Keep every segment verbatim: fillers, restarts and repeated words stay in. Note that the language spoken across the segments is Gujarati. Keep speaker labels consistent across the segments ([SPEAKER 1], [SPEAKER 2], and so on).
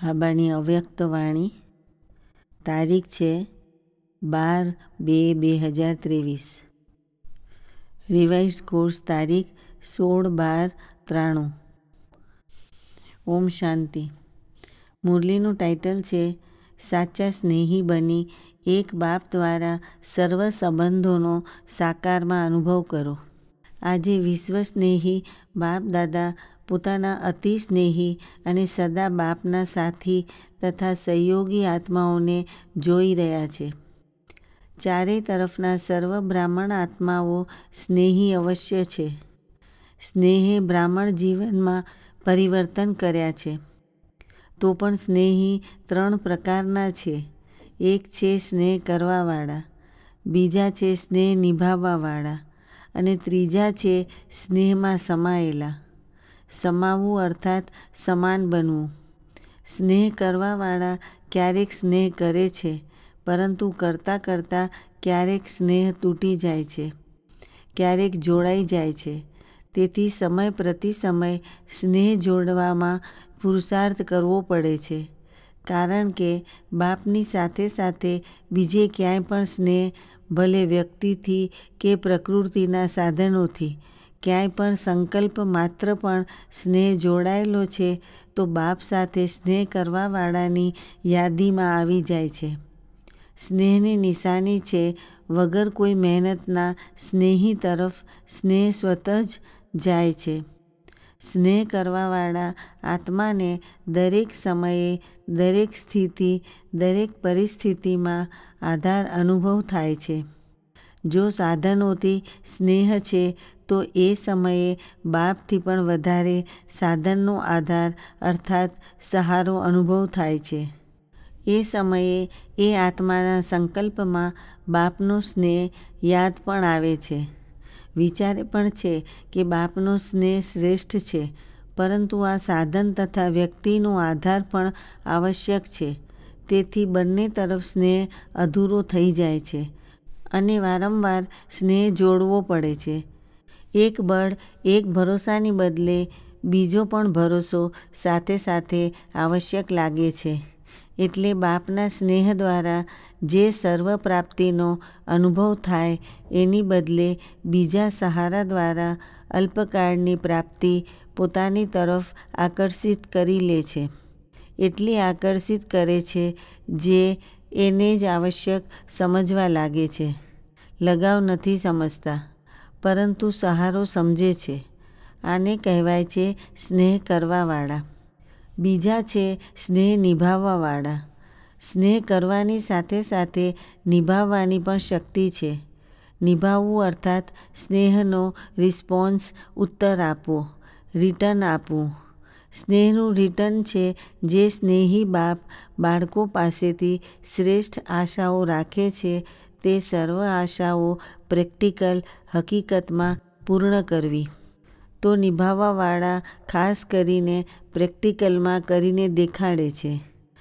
[SPEAKER 1] બાબાની અવ્યક્ત વાણી. તારીખ છે બાર બે બે હજાર ત્રેવીસ. રિવાઇઝ કોર્સ તારીખ સોળ બાર ત્રાણું. ઓમ શાંતિ. મુરલીનું ટાઇટલ છે સાચા સ્નેહી બની એક બાપ દ્વારા સર્વ સંબંધોનો સાકારમાં અનુભવ કરો. આજે વિશ્વ સ્નેહી બાપ દાદા પોતાના અતિ સ્નેહી અને સદા બાપના સાથી તથા સહયોગી આત્માઓને જોઈ રહ્યા છે. ચારે તરફના સર્વ બ્રાહ્મણ આત્માઓ સ્નેહી અવશ્ય છે. સ્નેહે બ્રાહ્મણ જીવનમાં પરિવર્તન કર્યા છે. તો પણ સ્નેહી ત્રણ પ્રકારના છે. એક છે સ્નેહ કરવાવાળા, બીજા છે સ્નેહ નિભાવવાવાળા અને ત્રીજા છે સ્નેહમાં સમાયેલા. સમાવવું અર્થાત સમાન બનવું. સ્નેહ કરવાવાળા ક્યારેક સ્નેહ કરે છે, પરંતુ કરતાં કરતાં ક્યારેક સ્નેહ તૂટી જાય છે, ક્યારેક જોડાઈ જાય છે. તેથી સમય પ્રતિ સમય સ્નેહ જોડવામાં પુરુષાર્થ કરવો પડે છે. કારણ કે બાપની સાથે સાથે બીજે ક્યાંય પણ સ્નેહ, ભલે વ્યક્તિથી કે પ્રકૃતિના સાધનોથી, ક્યાંય પણ સંકલ્પ માત્ર પણ સ્નેહ જોડાયેલો છે તો બાપ સાથે સ્નેહ કરવાવાળાની યાદીમાં આવી જાય છે. સ્નેહની નિશાની છે વગર કોઈ મહેનતના સ્નેહી તરફ સ્નેહ સ્વતઃ જ જાય છે. સ્નેહ કરવાવાળા આત્માને દરેક સમયે, દરેક સ્થિતિ, દરેક પરિસ્થિતિમાં આધાર અનુભવ થાય છે. જો સાધનોથી સ્નેહ છે તો એ સમયે બાપથી પણ વધારે સાધનનો આધાર અર્થાત સહારો અનુભવ થાય છે. એ સમયે એ આત્માના સંકલ્પમાં બાપનો સ્નેહ યાદ પણ આવે છે. વિચારે પણ છે કે બાપનો સ્નેહ શ્રેષ્ઠ છે, પરંતુ આ સાધન તથા વ્યક્તિનો આધાર પણ આવશ્યક છે. તેથી બંને તરફ સ્નેહ અધૂરો થઈ જાય છે અને વારંવાર સ્નેહ જોડવો પડે છે. એક બળ, એક ભરોસાની બદલે બીજો પણ ભરોસો સાથે સાથે આવશ્યક લાગે છે. એટલે બાપના સ્નેહ દ્વારા જે સર્વ પ્રાપ્તિનો અનુભવ થાય એની બદલે બીજા સહારા દ્વારા અલ્પકાળની પ્રાપ્તિ પોતાની તરફ આકર્ષિત કરી લે છે. એટલી આકર્ષિત કરે છે જે એને જ આવશ્યક સમજવા લાગે છે. લગાવ નથી સમજતા, પરંતુ સહારો સમજે છે. આને કહેવાય છે સ્નેહ કરવાવાળા. બીજા છે સ્નેહ નિભાવવાવાળા. સ્નેહ કરવાની સાથે સાથે નિભાવવાની પણ શક્તિ છે. નિભાવવું અર્થાત સ્નેહનો રિસ્પોન્સ, ઉત્તર આપવો, રિટર્ન આપવું. સ્નેહનું રિટર્ન છે જે સ્નેહી બાપ બાળકો પાસેથી શ્રેષ્ઠ આશાઓ રાખે છે તે સર્વ આશાઓ પ્રેક્ટિકલ હકીકતમાં પૂર્ણ કરવી. તો નિભાવવાવાળા ખાસ કરીને પ્રેક્ટિકલમાં કરીને દેખાડે છે.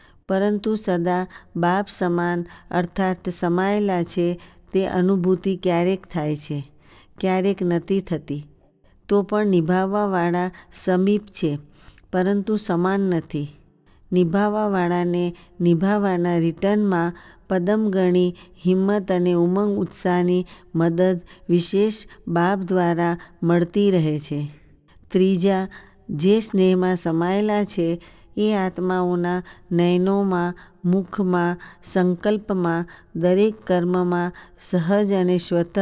[SPEAKER 1] પરંતુ સદા બાપ સમાન અર્થાત સમાયેલા છે તે અનુભૂતિ ક્યારેક થાય છે, ક્યારેક નથી થતી. તો પણ નિભાવવાવાળા સમીપ છે, પરંતુ સમાન નથી. નિભાવવાવાળાને નિભાવવાના રિટર્નમાં પદમગણી હિંમત અને ઉમંગ ઉત્સાહની મદદ વિશેષ બાપ દ્વારા મળતી રહે છે. ત્રીજા, જે સ્નેહમાં સમાયેલા છે એ આત્માઓના નયનોમાં, મુખમાં, સંકલ્પમાં, દરેક કર્મમાં સહજ અને સ્વતઃ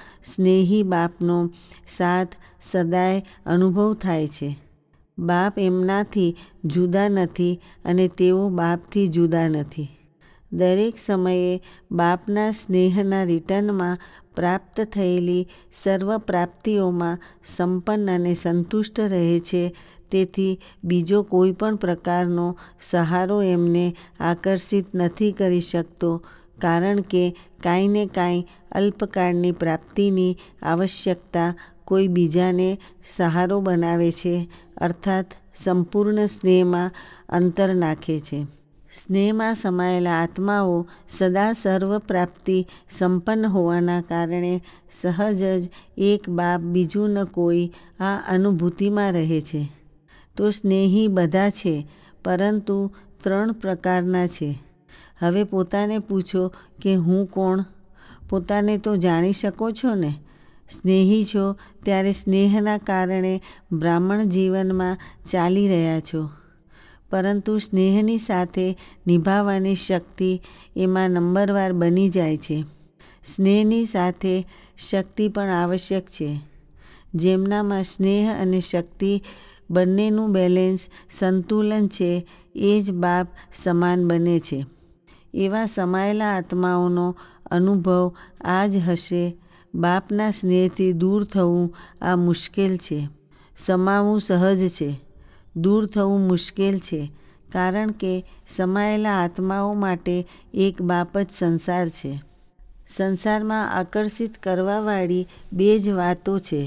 [SPEAKER 1] સ્નેહી બાપનો સાથ સદાય અનુભવ થાય છે. બાપ એમનાથી જુદા નથી અને તેઓ બાપથી જુદા નથી. દરેક સમયે બાપના સ્નેહના રિટર્નમાં પ્રાપ્ત થયેલી સર્વ પ્રાપ્તિઓમાં સંપન્ન અને સંતુષ્ટ રહે છે. તેથી બીજો કોઈ પણ પ્રકારનો સહારો એમને આકર્ષિત નથી કરી શકતો, કારણ કે કાંઈ ને કાંઈ અલ્પકાળની પ્રાપ્તિની આવશ્યકતા કોઈ બીજાને સહારો બનાવે છે અર્થાત સંપૂર્ણ સ્નેહમાં અંતર નાખે છે. સ્નેહમાં સમાયેલા આત્માઓ સદા સર્વ પ્રાપ્તિ સંપન્ન હોવાના કારણે સહજ જ એક બાપ બીજું ન કોઈ આ અનુભૂતિમાં રહે છે. તો સ્નેહી બધા છે, પરંતુ ત્રણ પ્રકારના છે. હવે પોતાને પૂછો કે હું કોણ? પોતાને તો જાણી શકો છો ને? સ્નેહી છો ત્યારે સ્નેહના કારણે બ્રાહ્મણ જીવનમાં ચાલી રહ્યા છો. પરંતુ સ્નેહની સાથે નિભાવવાની શક્તિ એમાં નંબરવાર બની જાય છે. સ્નેહની સાથે શક્તિ પણ આવશ્યક છે. જેમનામાં સ્નેહ અને શક્તિ બંનેનું બેલેન્સ સંતુલન છે એ જ બાપ સમાન બને છે. એવા સમાયેલા આત્માઓનો અનુભવ આ જ હશે. બાપના સ્નેહથી દૂર થવું આ મુશ્કેલ છે. સમાવું સહજ છે. દૂર થવું મુશ્કેલ છે. કારણ કે સમાયેલા આત્માઓ માટે એક બાપ જ સંસાર છે. સંસારમાં આકર્ષિત કરવાવાળી બે જ વાતો છે.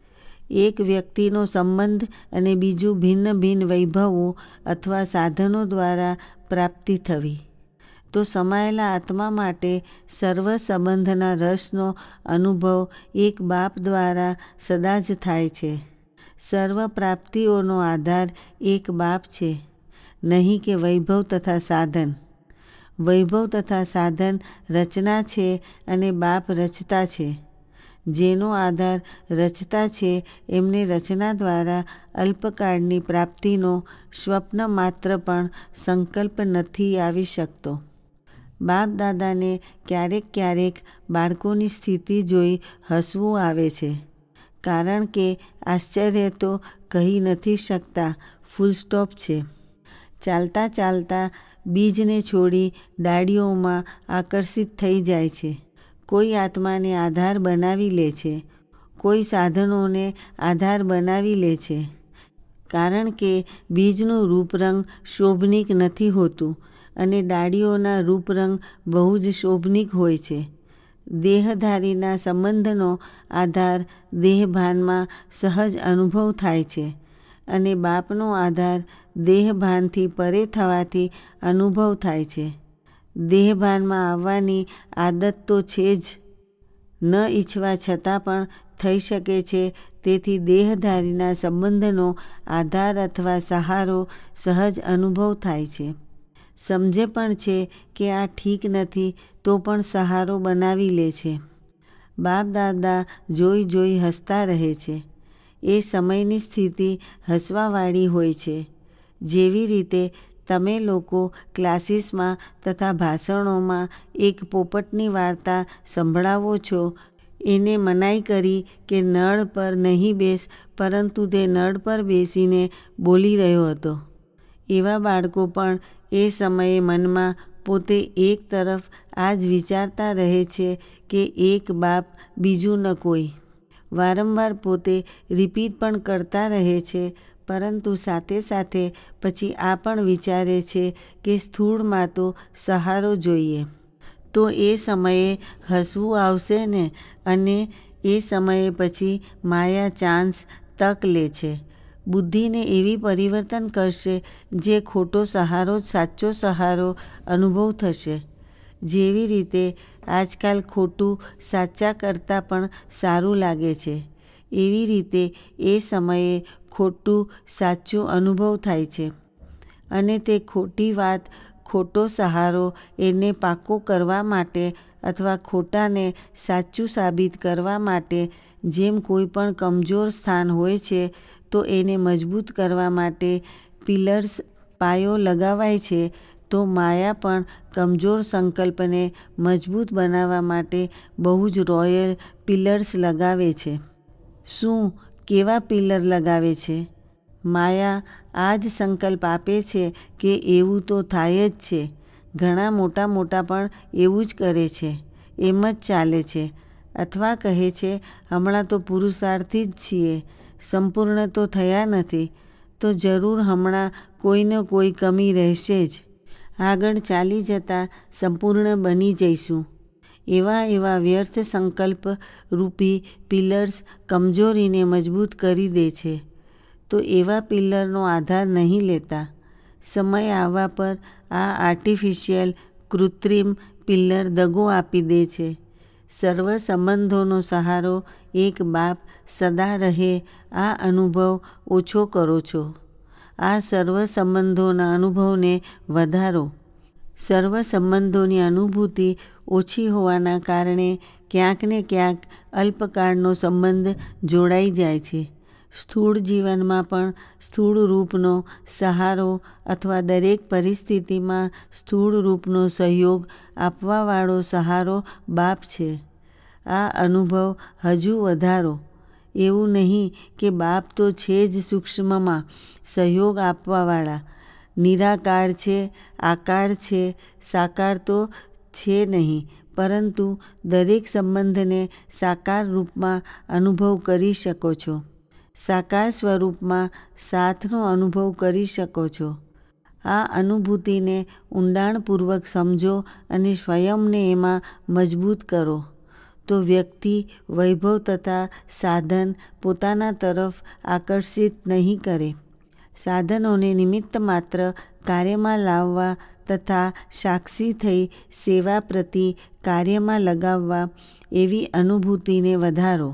[SPEAKER 1] એક વ્યક્તિનો સંબંધ અને બીજું ભિન્ન ભિન્ન વૈભવો અથવા સાધનો દ્વારા પ્રાપ્તિ થવી. તો સમાયેલા આત્મા માટે સર્વ સંબંધના રસનો અનુભવ એક બાપ દ્વારા સદા જ થાય છે. સર્વ પ્રાપ્તિઓનો આધાર એક બાપ છે, નહીં કે વૈભવ તથા સાધન. વૈભવ તથા સાધન રચના છે અને બાપ રચતા છે. જેનો આધાર રચતા છે એમને રચના દ્વારા અલ્પકાળની પ્રાપ્તિનો સ્વપ્ન માત્ર પણ સંકલ્પ નથી આવી શકતો. બાપ દાદાને ક્યારેક ક્યારેક બાળકોની સ્થિતિ જોઈ હસવું આવે છે. કારણ કે આશ્ચર્ય તો કહી નથી શકતા, ફૂલ સ્ટોપ છે. ચાલતા ચાલતા બીજને છોડી ડાળીઓમાં આકર્ષિત થઈ જાય છે. કોઈ આત્માને આધાર બનાવી લે છે. કોઈ સાધનોને આધાર બનાવી લે છે. કારણ કે બીજનું રૂપરંગ શોભનીક નથી હોતું અને ડાળીઓના રૂપરંગ બહુ જ શોભનીક હોય છે. દેહધારીના સંબંધનો આધાર દેહભાનમાં સહજ અનુભવ થાય છે અને બાપનો આધાર દેહભાનથી પરે થવાથી અનુભવ થાય છે. દેહભાનમાં આવવાની આદત તો છે જ, ન ઈચ્છવા છતાં પણ થઈ શકે છે. તેથી દેહધારીના સંબંધનો આધાર અથવા સહારો સહજ અનુભવ થાય છે. સમજે પણ છે કે આ ઠીક નથી તો પણ સહારો બનાવી લે છે. બાપ દાદા જોઈ જોઈ હસતા રહે છે. એ સમયની સ્થિતિ હસવાવાળી હોય છે. જેવી રીતે તમે લોકો ક્લાસીસમાં તથા ભાષણોમાં એક પોપટની વાર્તા સંભળાવો છો. એને મનાઈ કરી કે નળ પર નહીં બેસ, પરંતુ તે નળ પર બેસીને બોલી રહ્યો હતો. એવા બાળકો પણ એ સમયે મનમાં પોતે એક તરફ આ જ વિચારતા રહે છે કે એક બાપ બીજું ન કોઈ. વારંવાર પોતે રિપીટ પણ કરતા રહે છે. પરંતુ સાથે સાથે પછી આ પણ વિચારે છે કે સ્થૂળમાં તો સહારો જોઈએ. તો એ સમયે હસવું આવશે ને? અને એ સમયે પછી માયા ચાન્સ તક લે છે. બુદ્ધિને એવી પરિવર્તન કરશે જે ખોટો સહારો જ સાચો સહારો અનુભવ થશે. જેવી રીતે આજકાલ ખોટું સાચા કરતાં પણ સારું લાગે છે. એવી રીતે એ સમયે ખોટું સાચું અનુભવ થાય છે. અને તે ખોટી વાત, ખોટો સહારો એને પાકો કરવા માટે અથવા ખોટાને સાચું સાબિત કરવા માટે જેમ કોઈ પણ કમજોર સ્થાન હોય છે તો એને મજબૂત કરવા માટે પિલર્સ પાયો લગાવાય છે. તો માયા પણ કમજોર સંકલ્પને મજબૂત બનાવવા માટે બહુ જ રોયલ પિલર્સ લગાવે છે. શું, કેવા પિલર લગાવે છે? માયા આ જ સંકલ્પ આપે છે કે એવું તો થાય જ છે. ઘણા મોટા મોટા પણ એવું જ કરે છે. એમ જ ચાલે છે. અથવા કહે છે હમણાં તો પુરુષાર્થી જ છીએ, સંપૂર્ણ તો થયા નથી, તો જરૂર હમણાં કોઈને કોઈ કમી રહેશે જ. આગળ ચાલી જતાં સંપૂર્ણ બની જઈશું. એવા એવા વ્યર્થ સંકલ્પ રૂપી પિલર્સ કમજોરીને મજબૂત કરી દે છે. તો એવા પિલરનો આધાર નહીં લેતા. સમય આવવા પર આ આર્ટિફિશિયલ કૃત્રિમ પિલર દગો આપી દે છે. સર્વ સંબંધોનો સહારો એક બાપ સદા રહે આ અનુભવ ઓછો કરો છો. આ સર્વ સંબંધોના અનુભવને વધારો. સર્વ સંબંધોની અનુભૂતિ ઓછી હોવાના કારણે ક્યાંક ને ક્યાંક અલ્પકાળનો સંબંધ જોડાઈ જાય છે. સ્થૂળ જીવનમાં પણ સ્થૂળ રૂપનો સહારો અથવા દરેક પરિસ્થિતિમાં સ્થૂળ રૂપનો સહયોગ આપવાવાળો સહારો બાપ છે. આ અનુભવ હજુ વધારો. એવું નહીં કે બાપ તો છે જ સૂક્ષ્મમાં સહયોગ આપવાવાળા, નિરાકાર છે, આકાર છે, સાકાર તો છે નહીં, પરંતુ દરેક સંબંધને સાકાર રૂપમાં અનુભવ કરી શકો છો. સાકાર સ્વરૂપમાં સાથનો અનુભવ કરી શકો છો. આ અનુભૂતિને ઊંડાણપૂર્વક સમજો અને સ્વયંને એમાં મજબૂત કરો, તો વ્યક્તિ વૈભવ તથા સાધન પોતાના તરફ આકર્ષિત નહીં કરે. સાધનોને નિમિત્ત માત્ર કાર્યમાં લાવવા તથા સાક્ષી થઈ સેવા પ્રતિ કાર્યમાં લગાવવા એવી અનુભૂતિને વધારો.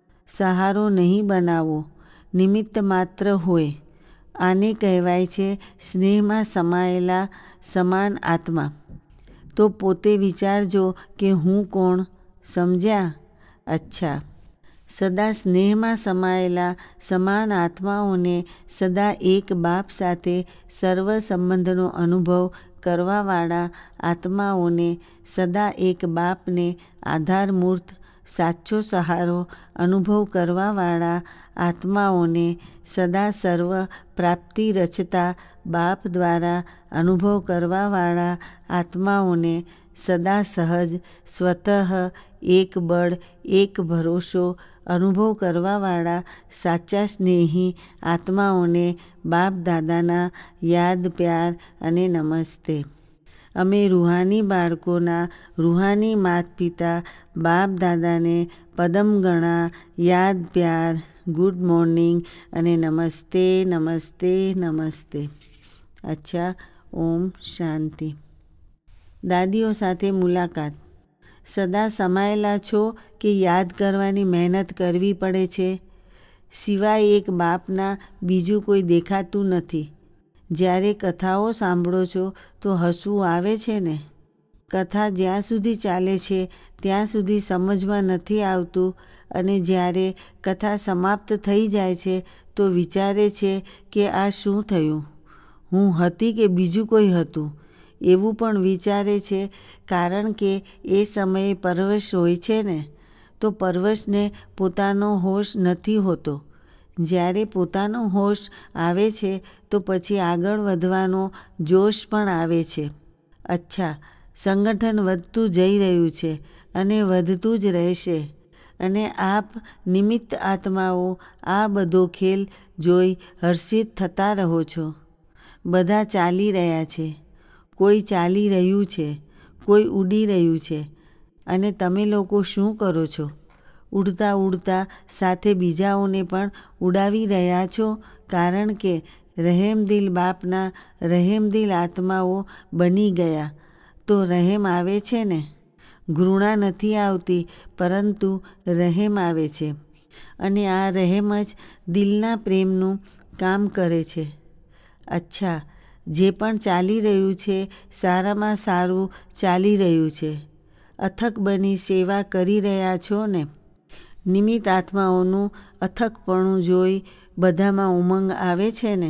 [SPEAKER 1] સહારો નહીં બનાવો, નિમિત્ત માત્ર હોય. આને કહેવાય છે સ્નેહમાં સમાયેલા સમાન આત્મા. તો પોતે વિચારજો કે હું કોણ? સમજ્યા? અચ્છા. સદા સ્નેહમાં સમાયેલા સમાન આત્માઓને સદા એક બાપ સાથે સર્વ સંબંધનો અનુભવ કરવાવાળા આત્માઓને સદા એક બાપને આધારમૂર્ત સાચો સહારો અનુભવ કરવાવાળા આત્માઓને સદા સર્વ પ્રાપ્તિ રચતા બાપ દ્વારા અનુભવ કરવાવાળા આત્માઓને સદા સહજ સ્વતઃ એક બળ એક ભરોસો અનુભવ કરવાવાળા સાચા સ્નેહી આત્માઓને બાપ દાદાના યાદ પ્યાર અને નમસ્તે. અમે રૂહાની બાળકોના રૂહાની માત પિતા બાપ દાદાને પદમગણા યાદ પ્યાર, ગુડ મોર્નિંગ અને નમસ્તે નમસ્તે નમસ્તે. અચ્છા. ઓમ શાંતિ. દાદીઓ સાથે મુલાકાત. સદા સમાયેલા છો કે યાદ કરવાની મહેનત કરવી પડે છે? સિવાય એક બાપના બીજું કોઈ દેખાતું નથી. જ્યારે કથાઓ સાંભળો છો તો હસવું આવે છે ને? કથા જ્યાં સુધી ચાલે છે ત્યાં સુધી સમજમાં નથી આવતું અને જ્યારે કથા સમાપ્ત થઈ જાય છે તો વિચારે છે કે આ શું થયું? હું હતી કે બીજું કોઈ હતું? એવું પણ વિચારે છે, કારણ કે એ સમયે પરવશ હોય છે ને, તો પરવશને પોતાનો હોશ નથી હોતો. જ્યારે પોતાનો હોશ આવે છે તો પછી આગળ વધવાનો જોશ પણ આવે છે. અચ્છા. સંગઠન વધતું જઈ રહ્યું છે અને વધતું જ રહેશે અને આપ નિમિત્ત આત્માઓ આ બધો ખેલ જોઈ હર્ષિત થતા રહો છો. બધા ચાલી રહ્યા છે, કોઈ ચાલી રહ્યું છે, કોઈ ઉડી રહ્યું છે અને તમે લોકો શું કરો છો? ઉડતા ઉડતા સાથે બીજાઓને પણ ઉડાવી રહ્યા છો, કારણ કે રહેમદિલ બાપના રહેમદિલ આત્માઓ બની ગયા તો રહેમ આવે છે ને? ઘૃણા નથી આવતી, પરંતુ રહેમ આવે છે અને આ રહેમ જ દિલના પ્રેમનું કામ કરે છે. અચ્છા. જે પણ ચાલી રહ્યું છે સારામાં સારું ચાલી રહ્યું છે. અથક બની સેવા કરી રહ્યા છો ને? નિમિત્ત આત્માઓનું અથકપણું જોઈ બધામાં ઉમંગ આવે છે ને?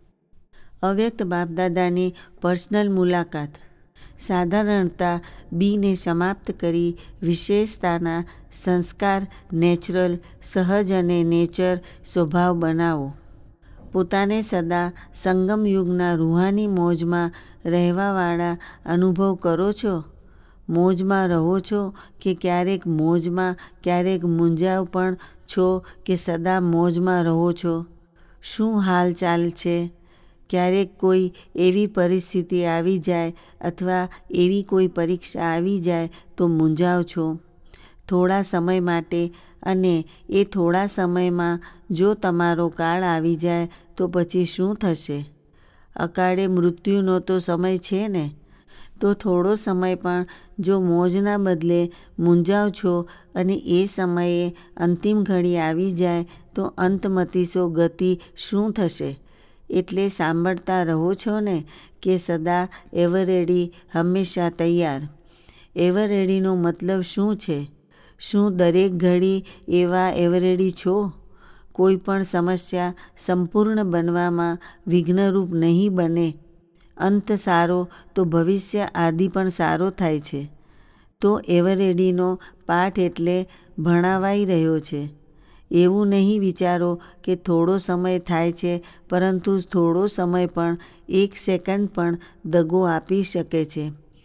[SPEAKER 1] અવ્યક્ત બાપદાદાની પર્સનલ મુલાકાત. સાધારણતા બીને સમાપ્ત કરી વિશેષતાના સંસ્કાર નેચરલ સહજ અને નેચર સ્વભાવ બનાવો. પોતાને સદા સંગમ યુગના રૂહાની મોજમાં રહેવાવાળા અનુભવ કરો છો? મોજમાં રહો છો કે ક્યારેક મોજમાં ક્યારેક મૂંઝાવ પણ છો કે સદા મોજમાં રહો છો? શું હાલચાલ છે? ક્યારેક કોઈ એવી પરિસ્થિતિ આવી જાય અથવા એવી કોઈ પરીક્ષા આવી જાય તો મૂંઝાવ છો થોડા સમય માટે, અને એ થોડા સમયમાં જો તમારો કાળ આવી જાય તો પછી શું થશે? અકાળે મૃત્યુનો તો સમય છે ને? તો થોડો સમય પણ જો મોજના બદલે મૂંઝાવ છો અને એ સમયે અંતિમ ઘડી આવી જાય તો અંતમતીસો ગતિ શું થશે? એટલે સાંભળતા રહો છો ને કે સદા એવર રેડી, હંમેશા તૈયાર. એવર રેડીનો મતલબ શું છે? શું દરેક ઘડી એવા એવર રેડી છો? કોઈ પણ સમસ્યા સંપૂર્ણ બનવામાં વિઘ્નરૂપ નહીં બને. અંત સારો તો ભવિષ્ય આદિ પણ સારો થાય છે. તો એવર રેડીનો પાઠ એટલે ભણાવાઈ રહ્યો છે. એવું નહીં વિચારો કે થોડો સમય થાય છે, પરંતુ થોડો સમય પણ એક સેકન્ડ પણ દગો આપી શકે છે.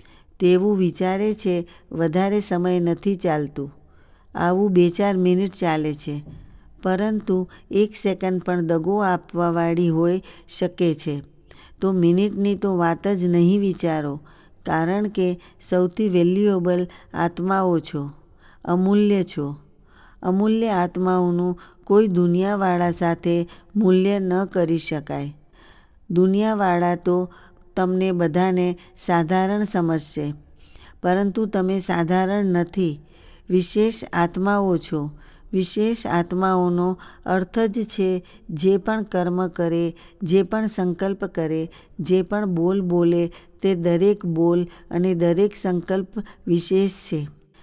[SPEAKER 1] તેવું વિચારે છે વધારે સમય નથી ચાલતું. આવું બે ચાર મિનિટ ચાલે છે, પરંતુ એક સેકન્ડ પણ દગો આપવાવાળી હોઈ શકે છે. તો મિનિટની તો વાત જ નહીં વિચારો, કારણ કે સૌથી વેલ્યુએબલ આત્માઓ છો, અમૂલ્ય છો. અમૂલ્ય આત્માઓનું કોઈ દુનિયાવાળા સાથે મૂલ્ય ન કરી શકાય. દુનિયાવાળા તો તમને બધાને સાધારણ સમજશે, પરંતુ તમે સાધારણ નથી, વિશેષ આત્માઓ છો. વિશેષ આત્માઓનો અર્થ જ છે જે પણ કર્મ કરે, જે પણ સંકલ્પ કરે, જે પણ બોલ બોલે તે દરેક બોલ અને દરેક સંકલ્પ વિશેષ છે,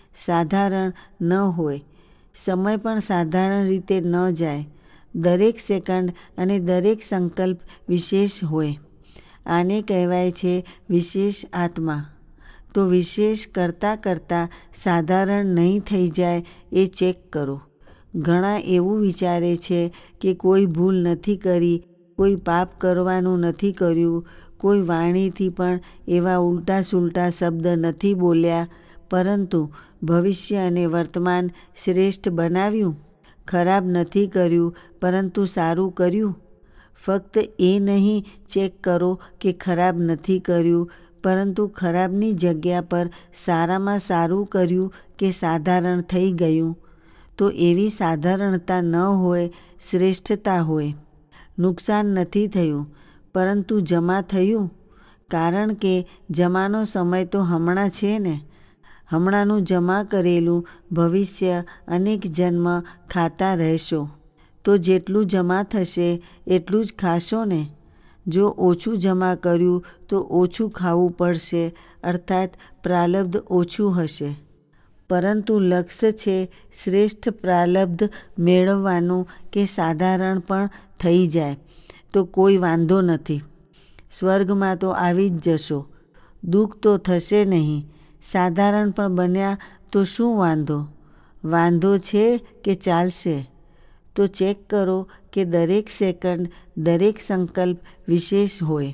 [SPEAKER 1] સાધારણ ન હોય. સમય પણ સાધારણ રીતે ન જાય. દરેક સેકન્ડ અને દરેક સંકલ્પ વિશેષ હોય. આને કહેવાય છે વિશેષ આત્મા. તો વિશેષ કરતાં કરતાં સાધારણ નહીં થઈ જાય એ ચેક કરો. ઘણા એવું વિચારે છે કે કોઈ ભૂલ નથી કરી, કોઈ પાપ કરવાનું નથી કર્યું, કોઈ વાણીથી પણ એવા ઉલટા સુલટા શબ્દ નથી બોલ્યા, પરંતુ ભવિષ્ય અને વર્તમાન શ્રેષ્ઠ બનાવ્યું. ખરાબ નથી કર્યું, પરંતુ સારું કર્યું. ફક્ત એ નહીં ચેક કરો કે ખરાબ નથી કર્યું, પરંતુ ખરાબની જગ્યા પર સારામાં સારું કર્યું કે સાધારણ થઈ ગયું. તો એવી સાધારણતા ન હોય, શ્રેષ્ઠતા હોય. નુકસાન નથી થયું, પરંતુ જમા થયું. કારણ કે જમાનો સમય તો હમણાં છે ને. હમણાંનું જમા કરેલું ભવિષ્ય અનેક જન્મ ખાતા રહેશો. તો જેટલું જમા થશે એટલું જ ખાશો ને. જો ઓછું જમા કર્યું તો ઓછું ખાવું પડશે, અર્થાત પ્રારબ્ધ ઓછું હશે. પરંતુ લક્ષ્ય છે શ્રેષ્ઠ પ્રારબ્ધ મેળવવાનું કે સાધારણ પણ થઈ જાય તો કોઈ વાંધો નથી. સ્વર્ગમાં તો આવી જ જશો. દુઃખ તો થશે નહીં. સાધારણ પણ બન્યા તો શું વાંધો? વાંધો છે કે ચાલશે. તો ચેક કરો કે દરેક સેકન્ડ, દરેક સંકલ્પ વિશેષ હોય.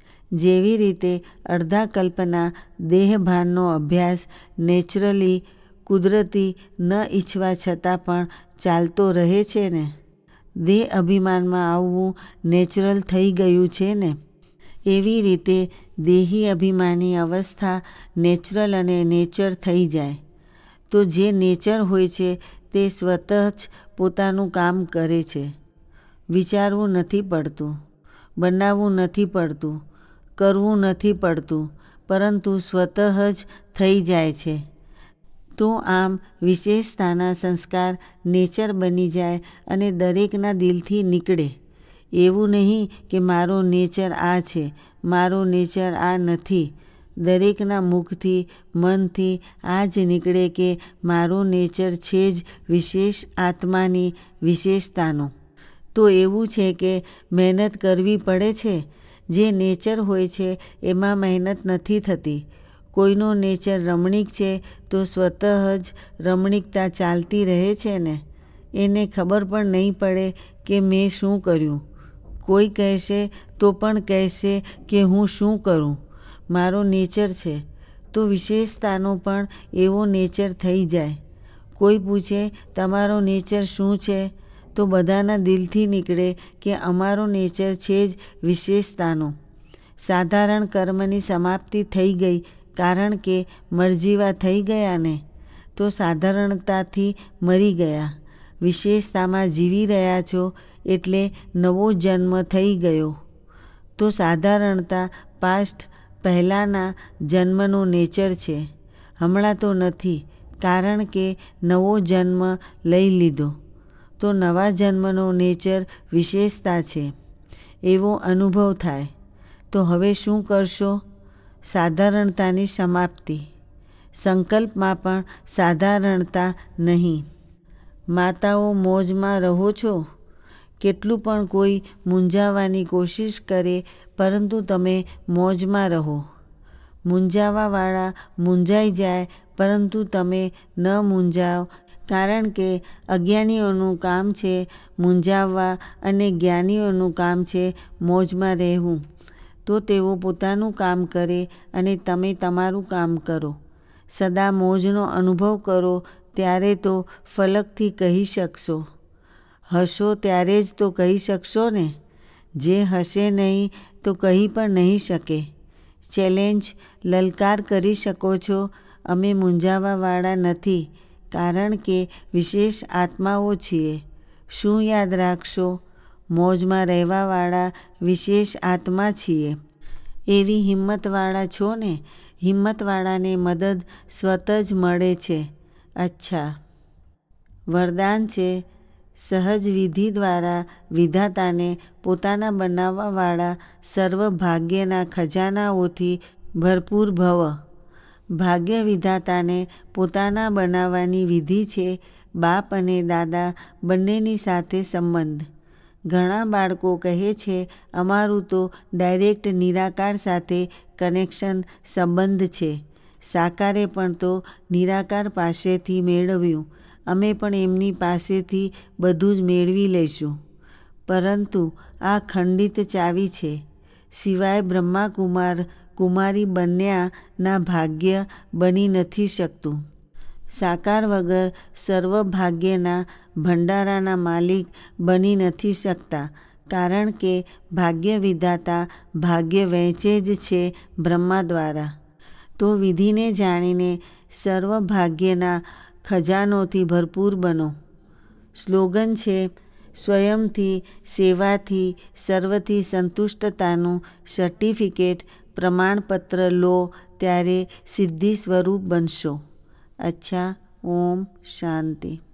[SPEAKER 1] જેવી રીતે અડધા કલ્પના દેહભાનનો અભ્યાસ નેચરલી, કુદરતી, ન ઈચ્છવા છતાં પણ ચાલતો રહે છે ને. દેહ અભિમાનમાં આવવું નેચરલ થઈ ગયું છે ને. એવી રીતે દેહી અભિમાની અવસ્થા નેચરલ અને નેચર થઈ જાય. તો જે નેચર હોય છે તે સ્વતઃ જ પોતાનું કામ કરે છે. વિચારવું નથી પડતું, બનાવવું નથી પડતું, કરવું નથી પડતું, પરંતુ સ્વતઃ જ થઈ જાય છે. તો આમ વિશેષતાના સંસ્કાર નેચર બની જાય અને દરેકના દિલથી નીકળે. એવું નહીં કે મારો નેચર આ છે, મારો નેચર આ નથી. દરેકના મુખથી, મનથી આ જ નીકળે કે મારો નેચર છે જ વિશેષ આત્માની વિશેષતાનો. તો એવું છે કે મહેનત કરવી પડે છે. જે નેચર હોય છે એમાં મહેનત નથી થતી. કોઈનો નેચર રમણીક છે તો સ્વતઃ જ રમણીકતા ચાલતી રહે છે ને. એને ખબર પણ નહીં પડે કે મેં શું કર્યું. કોઈ કહેશે તો પણ કહેશે કે હું શું કરું, મારો નેચર છે. તો વિશેષતાનો પણ એવો નેચર થઈ જાય. કોઈ પૂછે તમારો નેચર શું છે, તો બધાના દિલથી નીકળે કે અમારો નેચર છે જ વિશેષતાનો. સાધારણ કર્મની સમાપ્તિ થઈ ગઈ, કારણ કે મરજીવા થઈ ગયા ને. તો સાધારણતાથી મરી ગયા. વિશેષતામાં જીવી રહ્યા છો એટલે નવો જન્મ થઈ ગયો. તો સાધારણતા પાસ્ટ પહેલાંના જન્મનો નેચર છે. હમણાં તો નથી, કારણ કે નવો જન્મ લઈ લીધો. તો નવા જન્મનો નેચર વિશેષતા છે. એવો અનુભવ થાય. તો હવે શું કરશો? સાધારણતાની સમાપ્તિ. સંકલ્પમાં પણ સાધારણતા નહીં. માતાઓ મોજમાં રહો છો. કેટલું પણ કોઈ મૂંઝાવવાની કોશિશ કરે પરંતુ તમે મોજમાં રહો. મૂંઝાવાવાળા મૂંઝાઈ જાય પરંતુ તમે ન મૂંઝાવ, કારણ કે અજ્ઞાનીઓનું કામ છે મૂંઝાવવા અને જ્ઞાનીઓનું કામ છે મોજમાં રહેવું. તો તેઓ પોતાનું કામ કરે અને તમે તમારું કામ કરો. સદા મોજનો અનુભવ કરો ત્યારે તો ફલકથી કહી શકશો. હશો ત્યારે જ તો કહી શકશો ને. જે હશે નહીં તો કહી પણ નહીં શકે. ચેલેન્જ, લલકાર કરી શકો છો. અમે મૂંઝાવાવાળા નથી, કારણ કે વિશેષ આત્માઓ છીએ. શું યાદ રાખશો? મોજમાં રહેવાવાળા વિશેષ આત્મા છીએ. એવી હિંમતવાળા છો ને. હિંમતવાળાને મદદ સ્વત જ મળે છે. અચ્છા, વરદાન છે સહજ વિધિ દ્વારા વિધાતાને પોતાના બનાવવાવાળા સર્વ ભાગ્યના ખજાનાઓથી ભરપૂર ભવ. ભાગ્ય વિધાતાને પોતાના બનાવવાની વિધિ છે બાપ અને દાદા બંનેની સાથે સંબંધ. ઘણા બાળકો કહે છે અમારું તો ડાયરેક્ટ નિરાકાર સાથે કનેક્શન સંબંધ છે. સાકારે પણ તો નિરાકાર પાસેથી મેળવ્યું. અમે પણ એમની પાસેથી બધું જ મેળવી લઈશું. પરંતુ આ ખંડિત ચાવી છે. સિવાય બ્રહ્માકુમાર કુમારી બન્યા ના ભાગ્ય બની નથી શકતું. સાકાર વગર સર્વ ભાગ્યના ભંડારાના માલિક બની નથી શકતા, કારણ કે ભાગ્ય વિધાતા ભાગ્ય વહેંચે જ છે બ્રહ્મા દ્વારા. તો વિધિને જાણીને સર્વ ભાગ્યના ખજાનોથી ભરપૂર બનો. સ્લોગન છે સ્વયંથી, સેવાથી, સર્વથી સંતુષ્ટતાનું સર્ટિફિકેટ પ્રમાણપત્ર લો ત્યારે સિદ્ધિ સ્વરૂપ બનશો. અચ્છા, ઓમ શાંતિ.